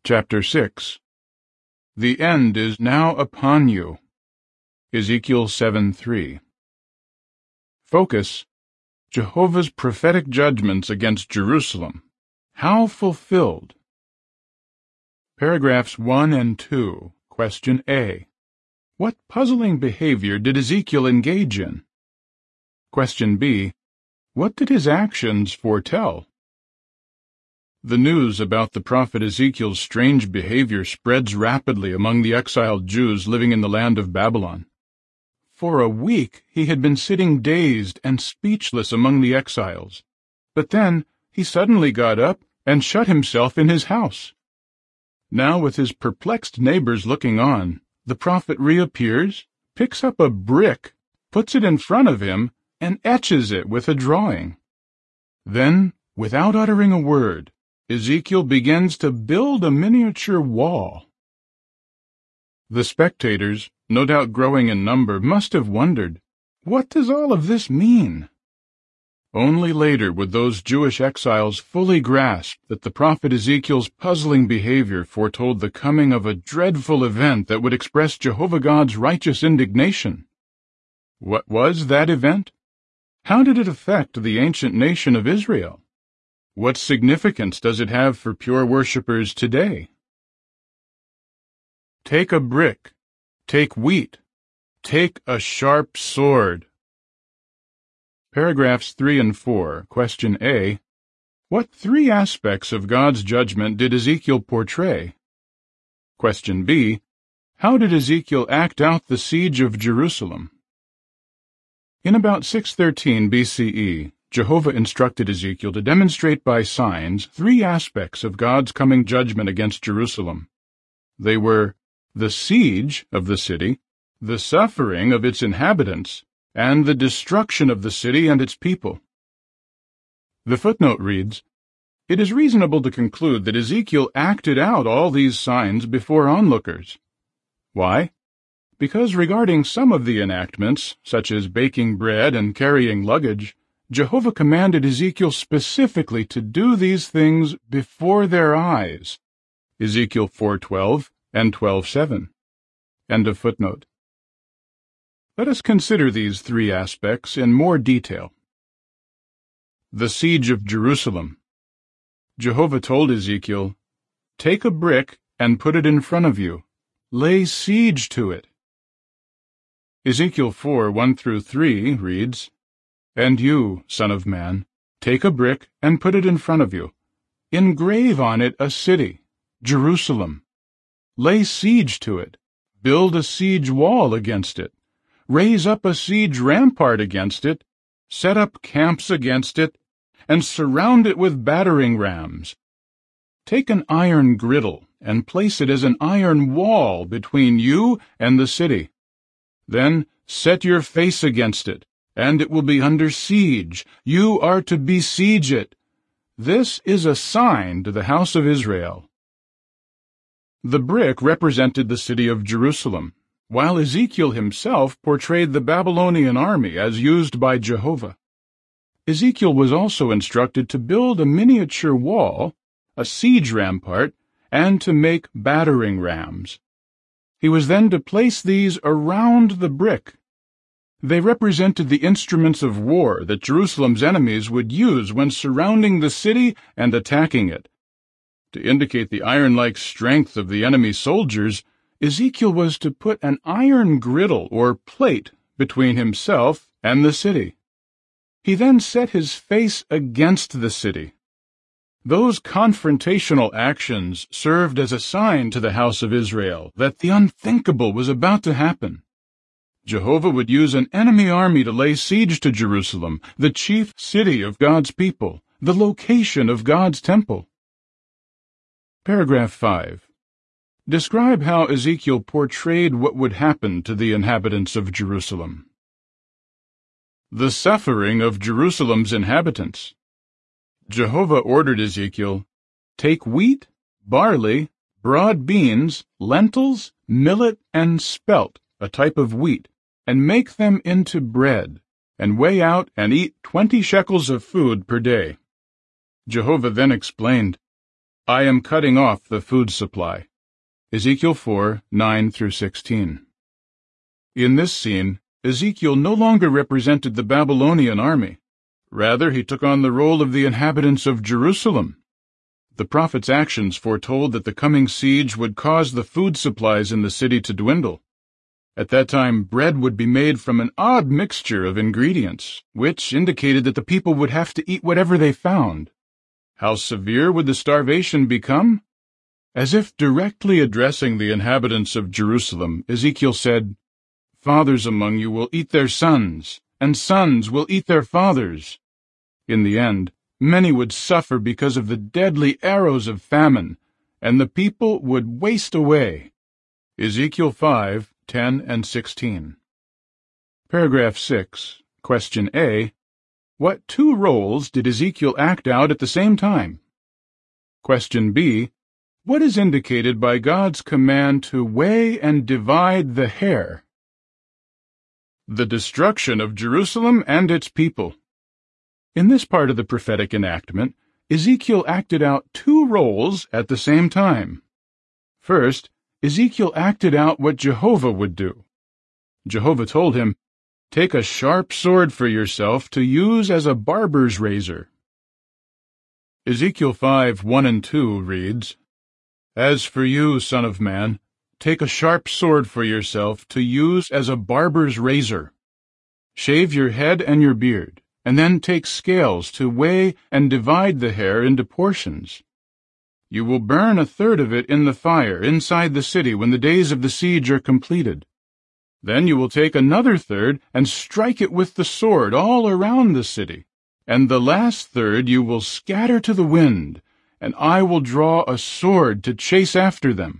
Chapter 6. The end is now upon you. Ezekiel 7:3. Focus: Jehovah's prophetic judgments against Jerusalem. How fulfilled? Paragraphs 1 and 2. Question A. What puzzling behavior did Ezekiel engage in? Question B. What did his actions foretell? The news about the prophet Ezekiel's strange behavior spreads rapidly among the exiled Jews living in the land of Babylon. For a week he had been sitting dazed and speechless among the exiles, but then he suddenly got up and shut himself in his house. Now, with his perplexed neighbors looking on, the prophet reappears, picks up a brick, puts it in front of him, and etches it with a drawing. Then, without uttering a word, Ezekiel begins to build a miniature wall. The spectators, no doubt growing in number, must have wondered, what does all of this mean? Only later would those Jewish exiles fully grasp that the prophet Ezekiel's puzzling behavior foretold the coming of a dreadful event that would express Jehovah God's righteous indignation. What was that event? How did it affect the ancient nation of Israel? What significance does it have for pure worshippers today? Take a brick, take wheat, take a sharp sword. Paragraphs 3 and 4. Question A. What three aspects of God's judgment did Ezekiel portray? Question B. How did Ezekiel act out the siege of Jerusalem? In about 613 BCE, Jehovah instructed Ezekiel to demonstrate by signs three aspects of God's coming judgment against Jerusalem. They were the siege of the city, the suffering of its inhabitants, and the destruction of the city and its people. The footnote reads, It is reasonable to conclude that Ezekiel acted out all these signs before onlookers. Why? Because regarding some of the enactments, such as baking bread and carrying luggage, Jehovah commanded Ezekiel specifically to do these things before their eyes. Ezekiel 4:12 and 12:7. End of footnote. Let us consider these three aspects in more detail. The siege of Jerusalem. Jehovah told Ezekiel, Take a brick and put it in front of you. Lay siege to it. Ezekiel 4:1-3 reads, And you, son of man, take a brick and put it in front of you. Engrave on it a city, Jerusalem. Lay siege to it. Build a siege wall against it. Raise up a siege rampart against it. Set up camps against it, and surround it with battering rams. Take an iron griddle and place it as an iron wall between you and the city. Then set your face against it, and it will be under siege. You are to besiege it. This is a sign to the house of Israel. The brick represented the city of Jerusalem, while Ezekiel himself portrayed the Babylonian army as used by Jehovah. Ezekiel was also instructed to build a miniature wall, a siege rampart, and to make battering rams. He was then to place these around the brick. They represented the instruments of war that Jerusalem's enemies would use when surrounding the city and attacking it. To indicate the iron-like strength of the enemy soldiers, Ezekiel was to put an iron griddle or plate between himself and the city. He then set his face against the city. Those confrontational actions served as a sign to the house of Israel that the unthinkable was about to happen. Jehovah would use an enemy army to lay siege to Jerusalem, the chief city of God's people, the location of God's temple. Paragraph 5. Describe how Ezekiel portrayed what would happen to the inhabitants of Jerusalem. The suffering of Jerusalem's inhabitants. Jehovah ordered Ezekiel, Take wheat, barley, broad beans, lentils, millet, and spelt, a type of wheat, and make them into bread, and weigh out and eat 20 shekels of food per day. Jehovah then explained, I am cutting off the food supply. Ezekiel 4, 9-16. In this scene, Ezekiel no longer represented the Babylonian army. Rather, he took on the role of the inhabitants of Jerusalem. The prophet's actions foretold that the coming siege would cause the food supplies in the city to dwindle. At that time, bread would be made from an odd mixture of ingredients, which indicated that the people would have to eat whatever they found. How severe would the starvation become? As if directly addressing the inhabitants of Jerusalem, Ezekiel said, "Fathers among you will eat their sons, and sons will eat their fathers." In the end, many would suffer because of the deadly arrows of famine, and the people would waste away. Ezekiel 5, 10 and 16. Paragraph 6, Question A. What two roles did Ezekiel act out at the same time? Question B. What is indicated by God's command to weigh and divide the hair? The destruction of Jerusalem and its people. In this part of the prophetic enactment, Ezekiel acted out two roles at the same time. First, Ezekiel acted out what Jehovah would do. Jehovah told him, "Take a sharp sword for yourself to use as a barber's razor." Ezekiel 5, 1 and 2 reads, "As for you, son of man, take a sharp sword for yourself to use as a barber's razor. Shave your head and your beard, and then take scales to weigh and divide the hair into portions. You will burn a third of it in the fire inside the city when the days of the siege are completed. Then you will take another third and strike it with the sword all around the city, and the last third you will scatter to the wind, and I will draw a sword to chase after them."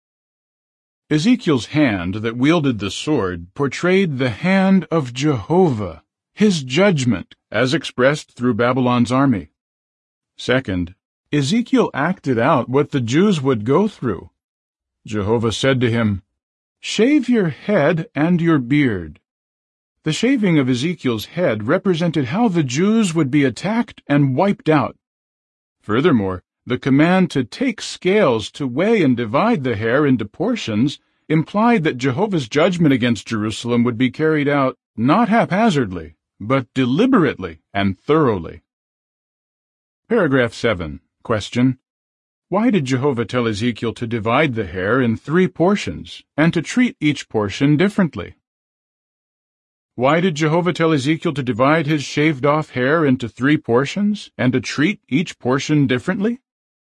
Ezekiel's hand that wielded the sword portrayed the hand of Jehovah, his judgment, as expressed through Babylon's army. Second, Ezekiel acted out what the Jews would go through. Jehovah said to him, "Shave your head and your beard." The shaving of Ezekiel's head represented how the Jews would be attacked and wiped out. Furthermore, the command to take scales to weigh and divide the hair into portions implied that Jehovah's judgment against Jerusalem would be carried out not haphazardly, but deliberately and thoroughly. Paragraph 7. Question. Why did Jehovah tell Ezekiel to divide the hair in 3 portions and to treat each portion differently? Why did Jehovah tell Ezekiel to divide his shaved-off hair into 3 portions and to treat each portion differently?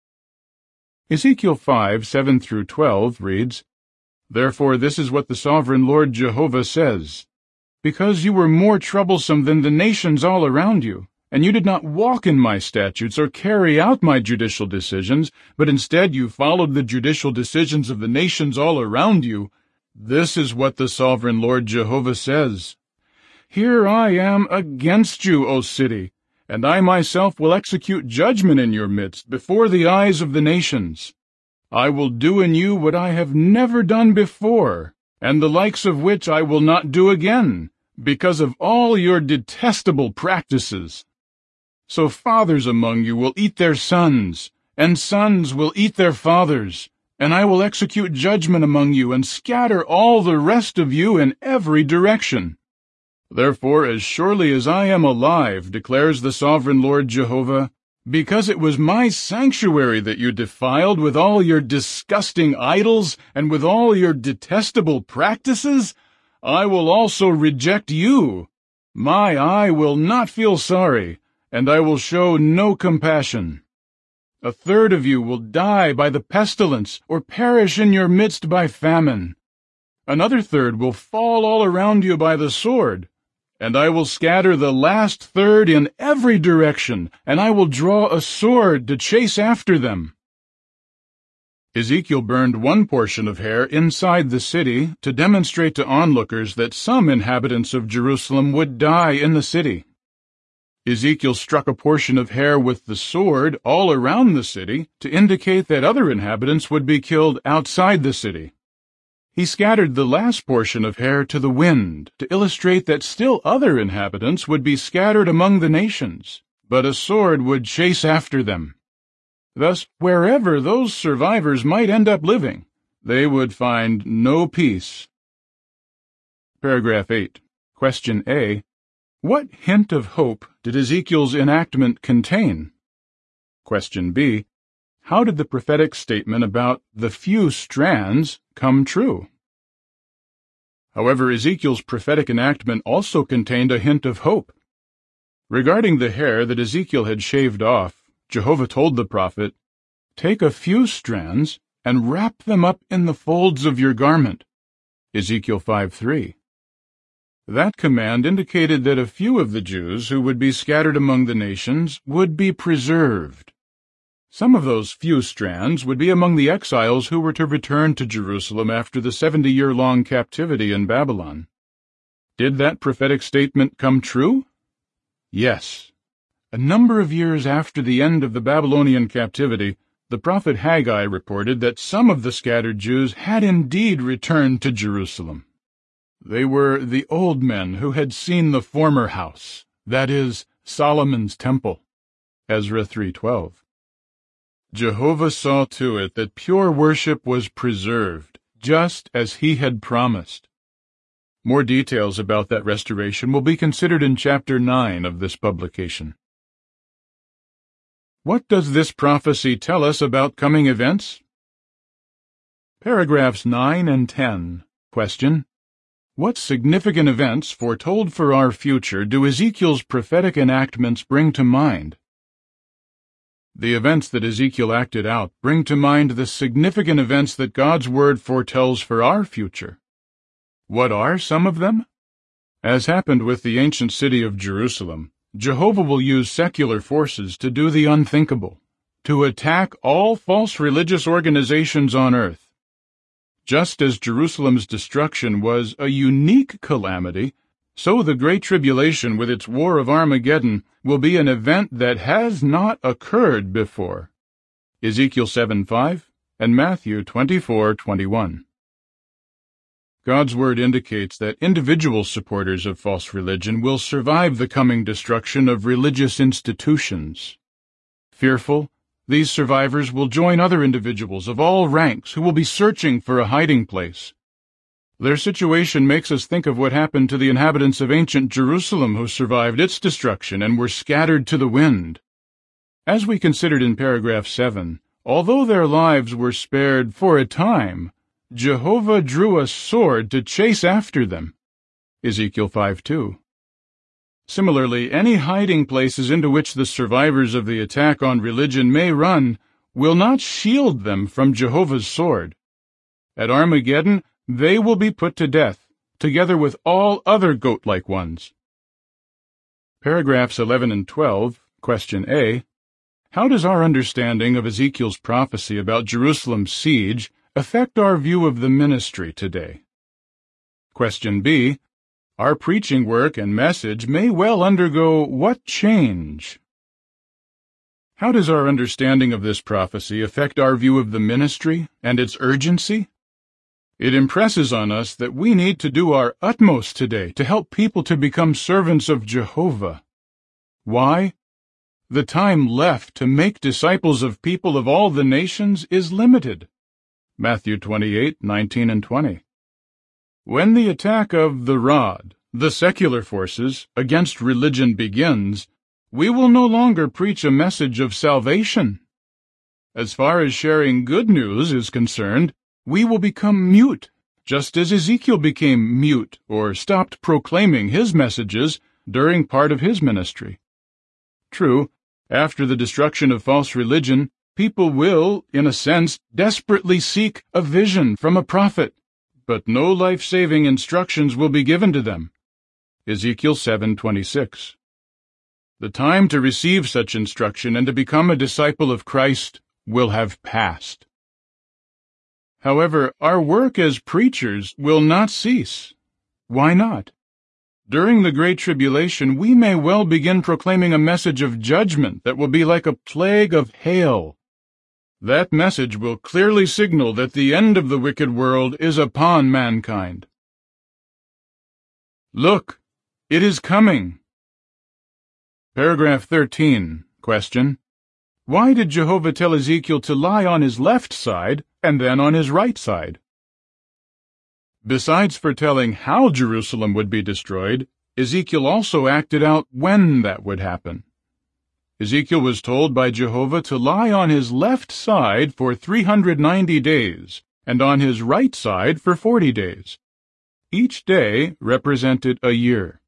Ezekiel 5, 7-12 reads, "Therefore this is what the sovereign Lord Jehovah says. Because you were more troublesome than the nations all around you, and you did not walk in my statutes or carry out my judicial decisions, but instead you followed the judicial decisions of the nations all around you, this is what the sovereign Lord Jehovah says. Here I am against you, O city, and I myself will execute judgment in your midst before the eyes of the nations. I will do in you what I have never done before, and the likes of which I will not do again, because of all your detestable practices. So fathers among you will eat their sons, and sons will eat their fathers, and I will execute judgment among you and scatter all the rest of you in every direction. Therefore, as surely as I am alive, declares the sovereign Lord Jehovah, because it was my sanctuary that you defiled with all your disgusting idols and with all your detestable practices, I will also reject you. My eye will not feel sorry, and I will show no compassion. A third of you will die by the pestilence or perish in your midst by famine. Another third will fall all around you by the sword, and I will scatter the last third in every direction, and I will draw a sword to chase after them." Ezekiel burned 1 portion of hair inside the city to demonstrate to onlookers that some inhabitants of Jerusalem would die in the city. Ezekiel struck a portion of hair with the sword all around the city to indicate that other inhabitants would be killed outside the city. He scattered the last portion of hair to the wind to illustrate that still other inhabitants would be scattered among the nations, but a sword would chase after them. Thus, wherever those survivors might end up living, they would find no peace. Paragraph 8. Question A. What hint of hope did Ezekiel's enactment contain? Question B. How did the prophetic statement about the few strands come true? However, Ezekiel's prophetic enactment also contained a hint of hope. Regarding the hair that Ezekiel had shaved off, Jehovah told the prophet, "Take a few strands and wrap them up in the folds of your garment." Ezekiel 5:3. That command indicated that a few of the Jews who would be scattered among the nations would be preserved. Some of those few strands would be among the exiles who were to return to Jerusalem after the 70-year-long captivity in Babylon. Did that prophetic statement come true? Yes. A number of years after the end of the Babylonian captivity, the prophet Haggai reported that some of the scattered Jews had indeed returned to Jerusalem. They were the old men who had seen the former house, that is, Solomon's temple. Ezra 3:12. Jehovah saw to it that pure worship was preserved, just as he had promised. More details about that restoration will be considered in Chapter 9 of this publication. What does this prophecy tell us about coming events? Paragraphs 9 and 10. Question. What significant events foretold for our future do Ezekiel's prophetic enactments bring to mind? The events that Ezekiel acted out bring to mind the significant events that God's Word foretells for our future. What are some of them? As happened with the ancient city of Jerusalem, Jehovah will use secular forces to do the unthinkable, to attack all false religious organizations on earth. Just as Jerusalem's destruction was a unique calamity, so the Great Tribulation with its War of Armageddon will be an event that has not occurred before. Ezekiel 7:5 and Matthew 24:21. God's Word indicates that individual supporters of false religion will survive the coming destruction of religious institutions. Fearful, these survivors will join other individuals of all ranks who will be searching for a hiding place. Their situation makes us think of what happened to the inhabitants of ancient Jerusalem who survived its destruction and were scattered to the wind. As we considered in paragraph 7, although their lives were spared for a time, Jehovah drew a sword to chase after them. Ezekiel 5:2. Similarly, any hiding places into which the survivors of the attack on religion may run will not shield them from Jehovah's sword. At Armageddon, they will be put to death, together with all other goat-like ones. Paragraphs 11 and 12, Question A. How does our understanding of Ezekiel's prophecy about Jerusalem's siege affect our view of the ministry today? Question B. Our preaching work and message may well undergo what change? How does our understanding of this prophecy affect our view of the ministry and its urgency? It impresses on us that we need to do our utmost today to help people to become servants of Jehovah. Why? The time left to make disciples of people of all the nations is limited. Matthew 28:19 and 20. When the attack of the rod, the secular forces, against religion begins, we will no longer preach a message of salvation. As far as sharing good news is concerned, we will become mute, just as Ezekiel became mute or stopped proclaiming his messages during part of his ministry. True, after the destruction of false religion, people will, in a sense, desperately seek a vision from a prophet, but no life-saving instructions will be given to them. Ezekiel 7:26. The time to receive such instruction and to become a disciple of Christ will have passed. However, our work as preachers will not cease. Why not? During the Great Tribulation, we may well begin proclaiming a message of judgment that will be like a plague of hail. That message will clearly signal that the end of the wicked world is upon mankind. Look, it is coming. Paragraph 13. Question. Why did Jehovah tell Ezekiel to lie on his left side and then on his right side? Besides foretelling how Jerusalem would be destroyed, Ezekiel also acted out when that would happen. Ezekiel was told by Jehovah to lie on his left side for 390 days and on his right side for 40 days. Each day represented a year.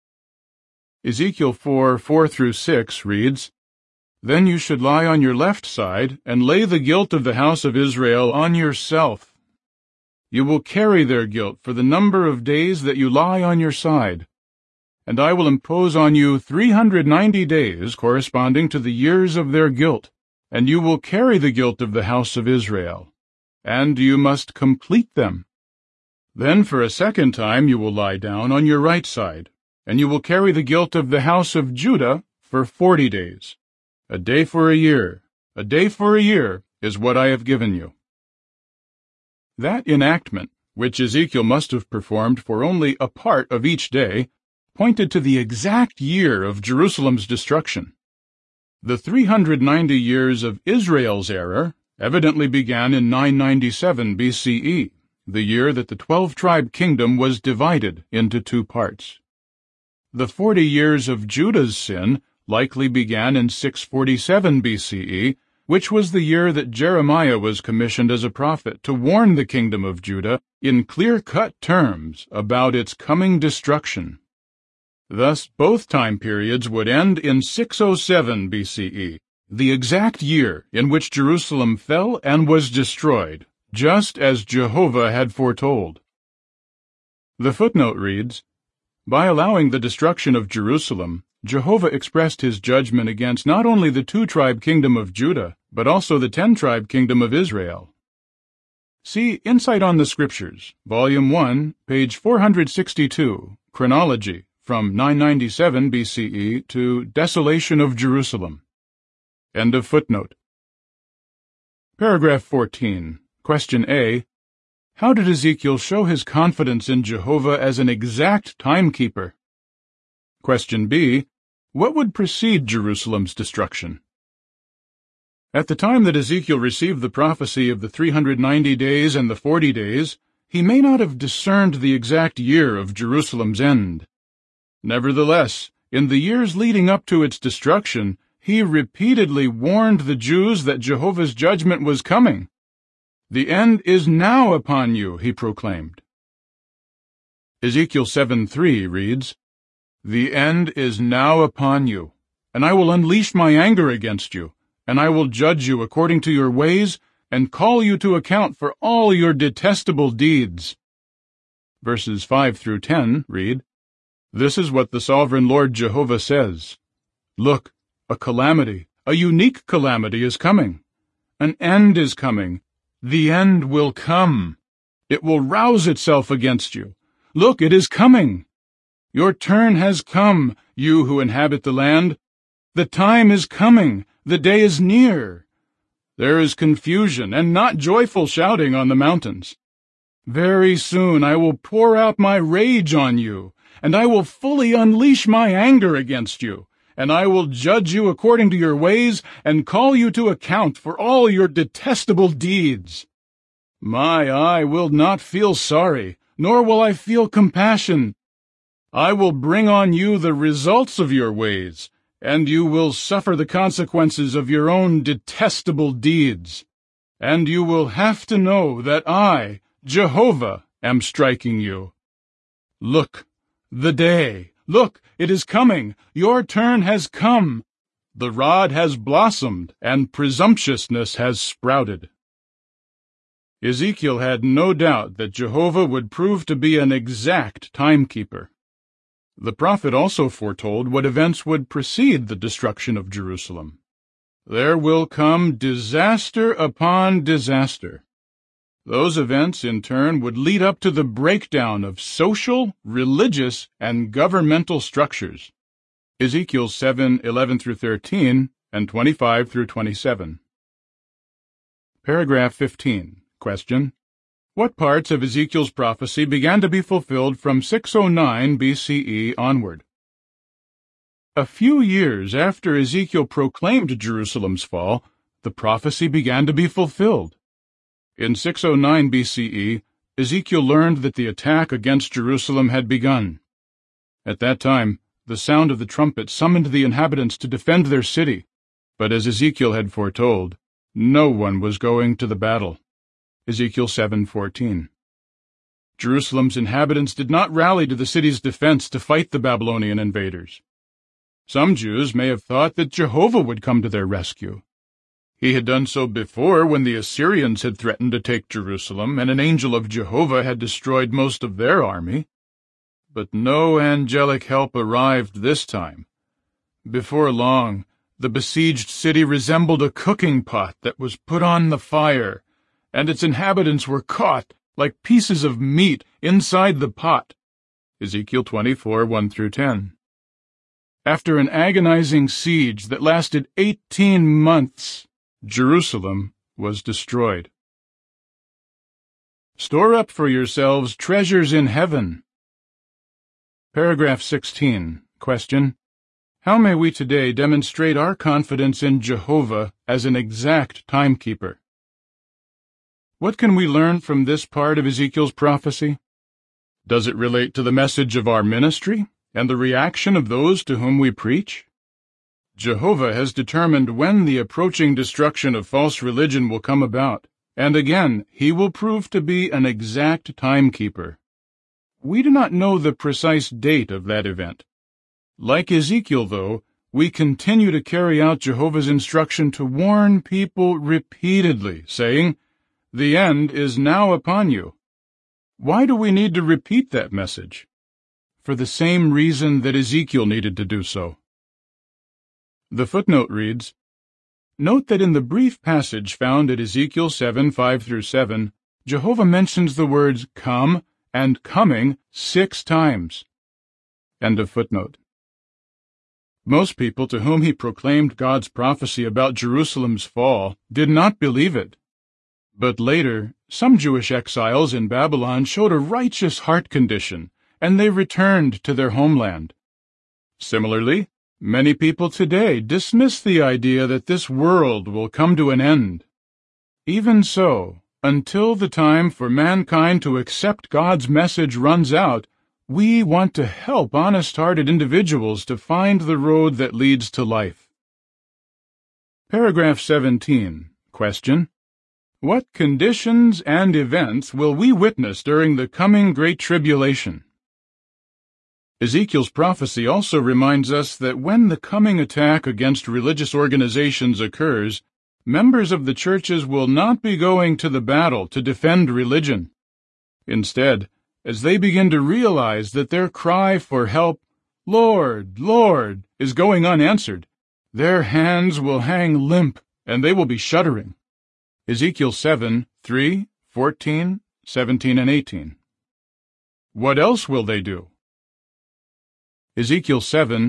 Ezekiel 4:4-6 reads, "Then you should lie on your left side and lay the guilt of the house of Israel on yourself. You will carry their guilt for the number of days that you lie on your side. And I will impose on you 390 days corresponding to the years of their guilt, and you will carry the guilt of the house of Israel, and you must complete them. Then for a second time you will lie down on your right side, and you will carry the guilt of the house of Judah for 40 days. A day for a year is what I have given you." That enactment, which Ezekiel must have performed for only a part of each day, pointed to the exact year of Jerusalem's destruction. The 390 years of Israel's error evidently began in 997 BCE, the year that the 12-tribe kingdom was divided into two parts. The 40 years of Judah's sin likely began in 647 BCE, which was the year that Jeremiah was commissioned as a prophet to warn the kingdom of Judah in clear-cut terms about its coming destruction. Thus, both time periods would end in 607 BCE, the exact year in which Jerusalem fell and was destroyed, just as Jehovah had foretold. The footnote reads, "By allowing the destruction of Jerusalem, Jehovah expressed his judgment against not only the 2-tribe kingdom of Judah, but also the 10-tribe kingdom of Israel." See Insight on the Scriptures, Volume 1, page 462, Chronology, from 997 BCE to Desolation of Jerusalem. End of footnote. Paragraph 14. Question A. How did Ezekiel show his confidence in Jehovah as an exact timekeeper? Question B. What would precede Jerusalem's destruction? At the time that Ezekiel received the prophecy of the 390 days and the 40 days, he may not have discerned the exact year of Jerusalem's end. Nevertheless, in the years leading up to its destruction, he repeatedly warned the Jews that Jehovah's judgment was coming. "The end is now upon you," he proclaimed. Ezekiel 7:3 reads, "The end is now upon you, and I will unleash my anger against you, and I will judge you according to your ways, and call you to account for all your detestable deeds." Verses 5-10 read, "This is what the sovereign Lord Jehovah says. Look, a calamity, a unique calamity is coming. An end is coming. The end will come. It will rouse itself against you. Look, it is coming. Your turn has come, you who inhabit the land. The time is coming. The day is near. There is confusion and not joyful shouting on the mountains. Very soon I will pour out my rage on you, and I will fully unleash my anger against you, and I will judge you according to your ways, and call you to account for all your detestable deeds. My eye will not feel sorry, nor will I feel compassion. I will bring on you the results of your ways, and you will suffer the consequences of your own detestable deeds. And you will have to know that I, Jehovah, am striking you. Look, the day. Look, it is coming. Your turn has come. The rod has blossomed, and presumptuousness has sprouted." Ezekiel had no doubt that Jehovah would prove to be an exact timekeeper. The prophet also foretold what events would precede the destruction of Jerusalem. There will come disaster upon disaster. Those events, in turn, would lead up to the breakdown of social, religious, and governmental structures. Ezekiel 7:11-13 and 25-27. Paragraph 15. Question. What parts of Ezekiel's prophecy began to be fulfilled from 609 BCE onward? A few years after Ezekiel proclaimed Jerusalem's fall, the prophecy began to be fulfilled. In 609 BCE, Ezekiel learned that the attack against Jerusalem had begun. At that time, the sound of the trumpet summoned the inhabitants to defend their city, but as Ezekiel had foretold, no one was going to the battle. Ezekiel 7:14. Jerusalem's inhabitants did not rally to the city's defense to fight the Babylonian invaders. Some Jews may have thought that Jehovah would come to their rescue. He had done so before when the Assyrians had threatened to take Jerusalem, and an angel of Jehovah had destroyed most of their army. But no angelic help arrived this time. Before long, the besieged city resembled a cooking pot that was put on the fire, and its inhabitants were caught like pieces of meat inside the pot. Ezekiel 24:1-10. After an agonizing siege that lasted 18 months, Jerusalem was destroyed. Store up for yourselves treasures in heaven. Paragraph 16. Question: how may we today demonstrate our confidence in Jehovah as an exact timekeeper? What can we learn from this part of Ezekiel's prophecy? Does it relate to the message of our ministry and the reaction of those to whom we preach? Jehovah has determined when the approaching destruction of false religion will come about, and again, he will prove to be an exact timekeeper. We do not know the precise date of that event. Like Ezekiel, though, we continue to carry out Jehovah's instruction to warn people repeatedly, saying, "The end is now upon you." Why do we need to repeat that message? For the same reason that Ezekiel needed to do so. The footnote reads, note that in the brief passage found at Ezekiel 7:5-7, Jehovah mentions the words come and coming 6 times. End of footnote. Most people to whom he proclaimed God's prophecy about Jerusalem's fall did not believe it. But later, some Jewish exiles in Babylon showed a righteous heart condition, and they returned to their homeland. Similarly, many people today dismiss the idea that this world will come to an end. Even so, until the time for mankind to accept God's message runs out, we want to help honest-hearted individuals to find the road that leads to life. Paragraph 17. Question: what conditions and events will we witness during the coming Great Tribulation? Ezekiel's prophecy also reminds us that when the coming attack against religious organizations occurs, members of the churches will not be going to the battle to defend religion. Instead, as they begin to realize that their cry for help, "Lord, Lord," is going unanswered, their hands will hang limp and they will be shuddering. Ezekiel 7:3, 14, 17, and 18. What else will they do? Ezekiel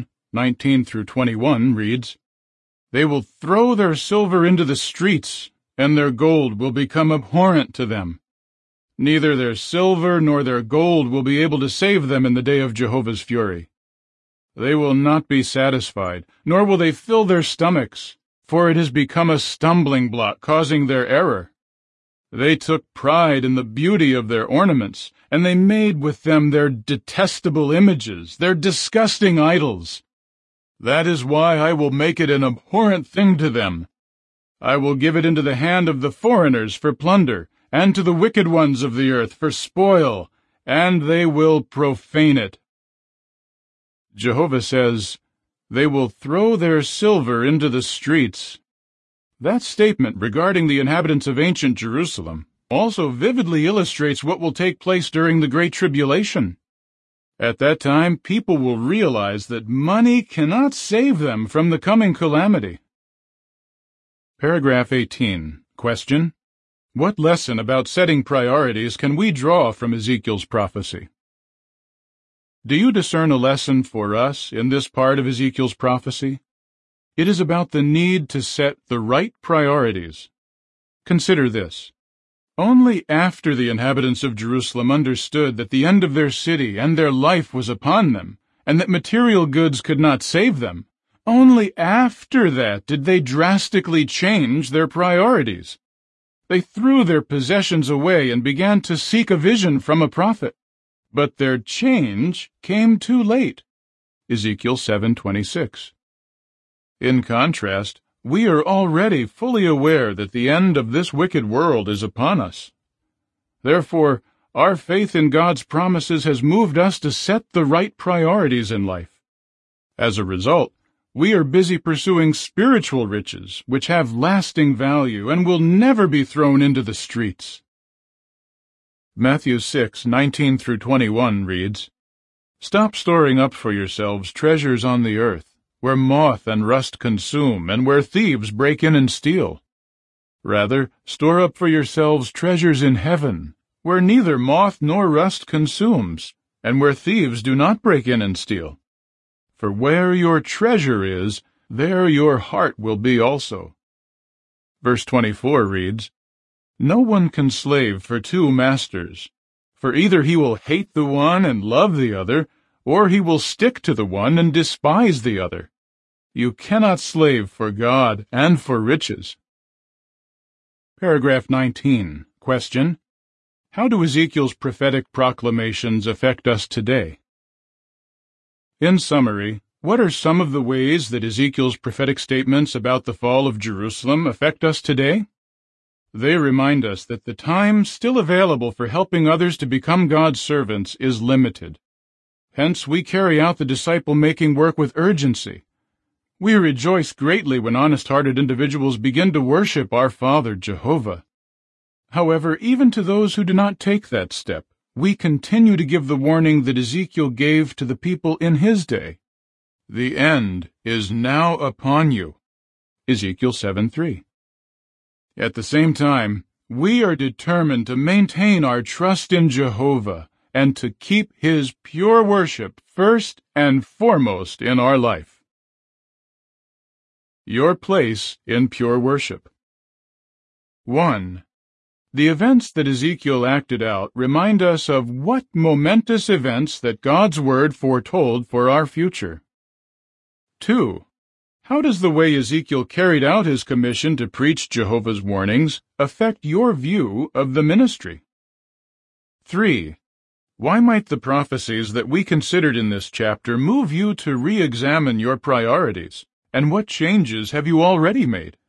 7:19-21 reads, they will throw their silver into the streets, and their gold will become abhorrent to them. Neither their silver nor their gold will be able to save them in the day of Jehovah's fury. They will not be satisfied, nor will they fill their stomachs, for it has become a stumbling block, causing their error. They took pride in the beauty of their ornaments, and they made with them their detestable images, their disgusting idols. That is why I will make it an abhorrent thing to them. I will give it into the hand of the foreigners for plunder, and to the wicked ones of the earth for spoil, and they will profane it. Jehovah says, they will throw their silver into the streets. That statement regarding the inhabitants of ancient Jerusalem also vividly illustrates what will take place during the Great Tribulation. At that time, people will realize that money cannot save them from the coming calamity. Paragraph 18. Question: what lesson about setting priorities can we draw from Ezekiel's prophecy? Do you discern a lesson for us in this part of Ezekiel's prophecy? It is about the need to set the right priorities. Consider this. Only after the inhabitants of Jerusalem understood that the end of their city and their life was upon them, and that material goods could not save them. Only after that did they drastically change their priorities. They threw their possessions away and began to seek a vision from a prophet. But their change came too late. Ezekiel 7:26. In contrast, we are already fully aware that the end of this wicked world is upon us. Therefore, our faith in God's promises has moved us to set the right priorities in life. As a result, we are busy pursuing spiritual riches, which have lasting value and will never be thrown into the streets. Matthew 6:19-21 reads, "Stop storing up for yourselves treasures on the earth, where moth and rust consume, and where thieves break in and steal. Rather, store up for yourselves treasures in heaven, where neither moth nor rust consumes, and where thieves do not break in and steal. For where your treasure is, there your heart will be also." Verse 24 reads, "No one can slave for two masters, for either he will hate the one and love the other, or he will stick to the one and despise the other. You cannot slave for God and for riches." Paragraph 19. Question: How do Ezekiel's prophetic proclamations affect us today? In summary, what are some of the ways that Ezekiel's prophetic statements about the fall of Jerusalem affect us today? They remind us that the time still available for helping others to become God's servants is limited. Hence, we carry out the disciple-making work with urgency. We rejoice greatly when honest-hearted individuals begin to worship our Father, Jehovah. However, even to those who do not take that step, we continue to give the warning that Ezekiel gave to the people in his day. The end is now upon you. Ezekiel 7:3. At the same time, we are determined to maintain our trust in Jehovah and to keep his pure worship first and foremost in our life. Your place in pure worship. 1. The events that Ezekiel acted out remind us of what momentous events that God's Word foretold for our future. 2. How does the way Ezekiel carried out his commission to preach Jehovah's warnings affect your view of the ministry? 3. Why might the prophecies that we considered in this chapter move you to re-examine your priorities, and what changes have you already made?